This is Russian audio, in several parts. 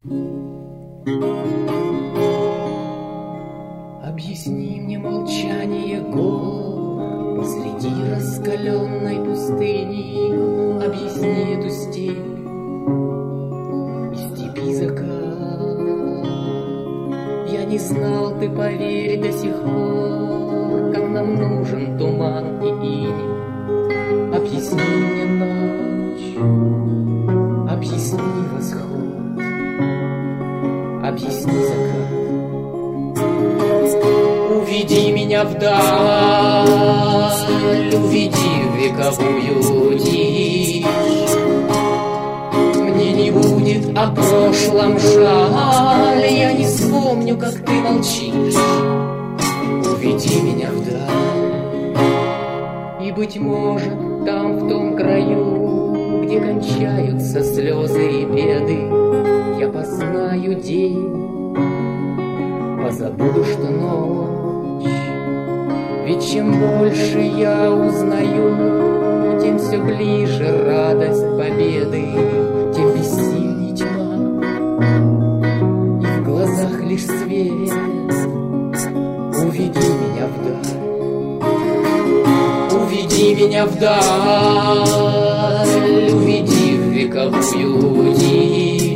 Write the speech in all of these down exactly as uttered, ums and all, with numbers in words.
Объясни мне молчание гор посреди раскаленной пустыни, объясни эту степь и степи закат. Я не знал, ты поверь до сих пор, как нам нужен туман и иней. Объясни мне ночь, объясни восход, объясни закат. Уведи меня вдаль, уведи в вековую тишь. Мне не будет о прошлом жаль, я не вспомню, как ты молчишь. Уведи меня вдаль, и, быть может, там, в том краю, где кончаются слезы и беды, я познаю день, позабуду, что ночь. Ведь чем больше я узнаю, тем все ближе радость победы, тем бессильней тьма, и в глазах лишь свет. Уведи меня вдаль, уведи меня вдаль, уведи в вековую тишь.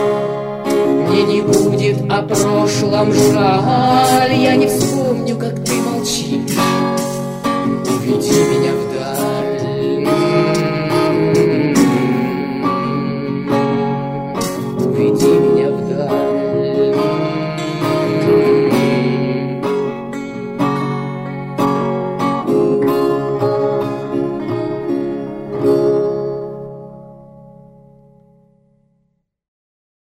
Мне не будет о прошлом жаль, я не вспомню, как ты